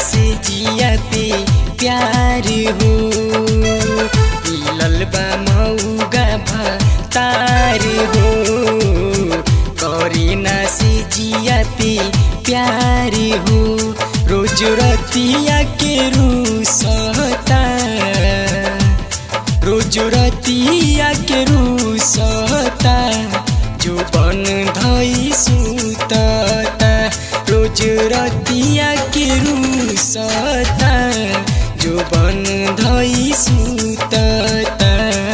से जिया पे प्यार हो मिलल बा मौगा भतार हो करीना से जिया पे प्यार हो रोज रतिया के रूसता रोज रतिया के रूसता जो बन धई सुतता रोज रतिया के रूसता जो बन धई सुतता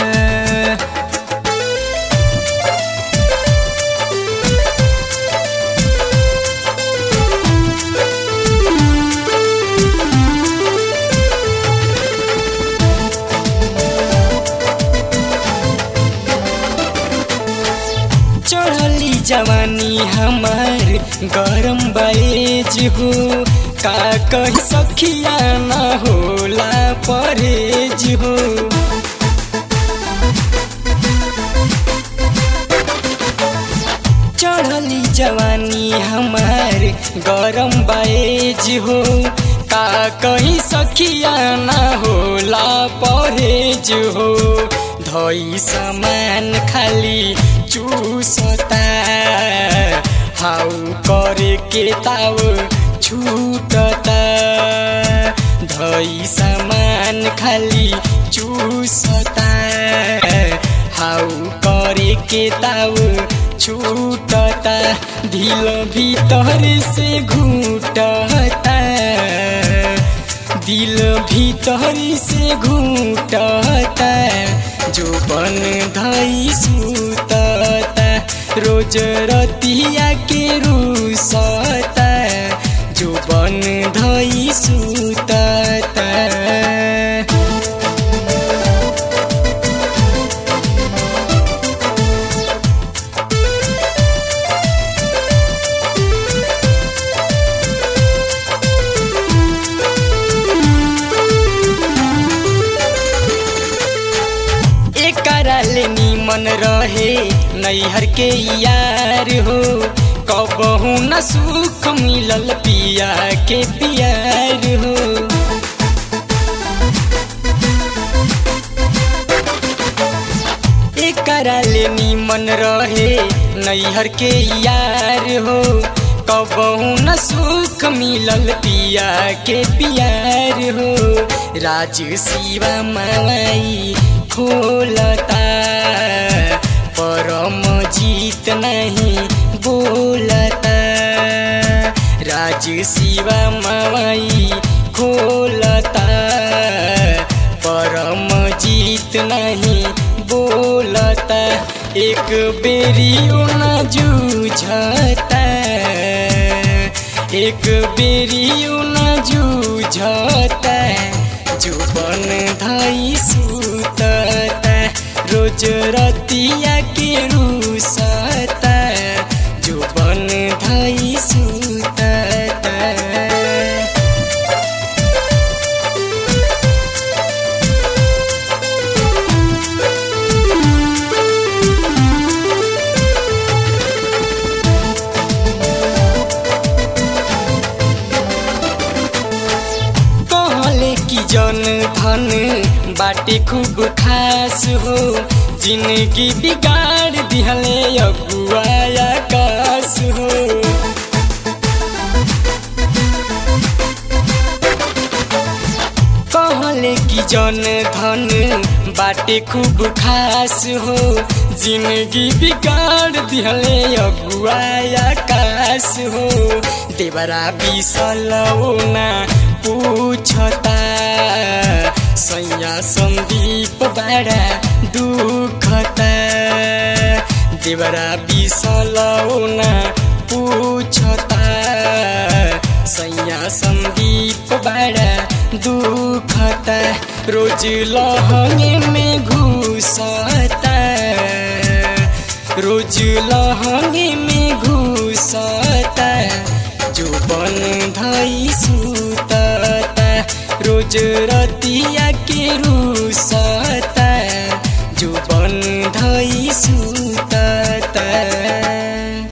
चढ़ली जवानी हमार गरम बैज हो का कही सखिया न होला परहेज हो चढ़ली जवानी हमार गरम बैज हो का कही सखिया न होला परहेज हो धई सामान खाली चूसता हाउ करे के ताव छूटता धई सामान खाली चूसता हाउ करे के ताव छूटता ढील भीतर से घूटता दिल भीतर से घूटता जो बन धई सुतता रोज रतिया के रूसता जो बन धई सुतता कराले निमन रहे नैहर के यार हो कबहू न सुख मिलल पिया के प्यार हो कराले निमन रहे नैहर के यार हो कबहू न सुख मिलल पिया के प्यार हो राज शिवा माई खोलता परम जीत नहीं बोलता राज शिवा माई खोलता परम जीत नहीं बोलता एक बेरियो न जूझता एक बेरियो न जूझता जो बन धई सुतता रोज रतिया के रूसता जो बन धई सुतता जन धन बाटे खूब खास हो जिंदगी बिगाड़ दिहले अगुआ आकाश हो कहले कि जन धन बाटे खूब खास हो जिंदगी बिगाड़ दिहले अगुआ आकाश हो देवरा बिसलौना पूछता सैया संदीप बड़ा दुखता देवरा बिसलौना पूछता सैया संदीप बड़ा दुखता रोज लहंगे में घुसता रोज लहंगे में घुसता जो बन धई सुतता रोज रतिया के रूसता